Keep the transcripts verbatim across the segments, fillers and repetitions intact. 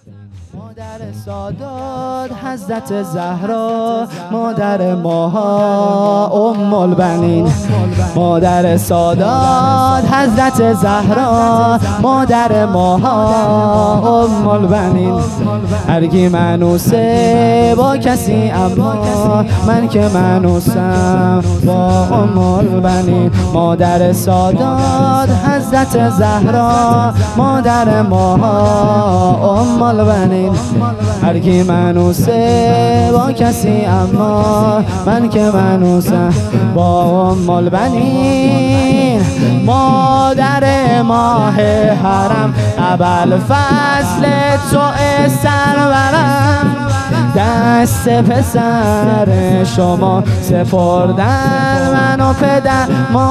مادر سادات حضرت زهرا، مادر ماها ام البنین. مادر سادات حضرت زهرا، مادر ماها ام البنین. هرگی منوسه با کسی، اما من که منوسم با ام البنین. مادر سادات حضرت زهرا، مادر ماها ام البنین. هرگی منوسه با کسی، اما من که منوسم با ام البنین. مادر ماه حرم، اول فصل تو سرورم. دست پسر شما سپردن من و پدر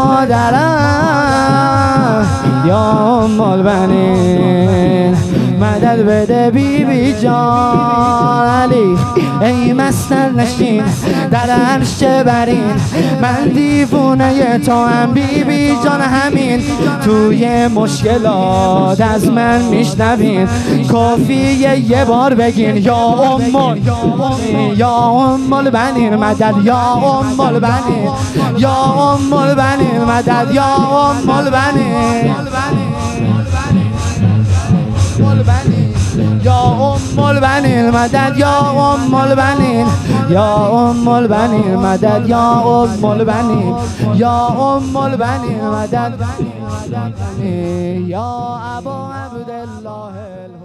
مادرم. یا ام البنین مدد بده بی بی جان علی، ای مستر نشین در عرش برین. من دیوونه تو هم بی بی جان، همین توی مشکلات از من میشنوین. کافیه یه بار بگین یا ام، یا ام البنین مدد، یا ام البنین، یا ام البنین مدد، یا ام البنین، یا ام البنین مدد، یا ام البنین، یا ام البنین مدد، یا ام البنین، یا ام البنین مدد، یا ابا عبدالله.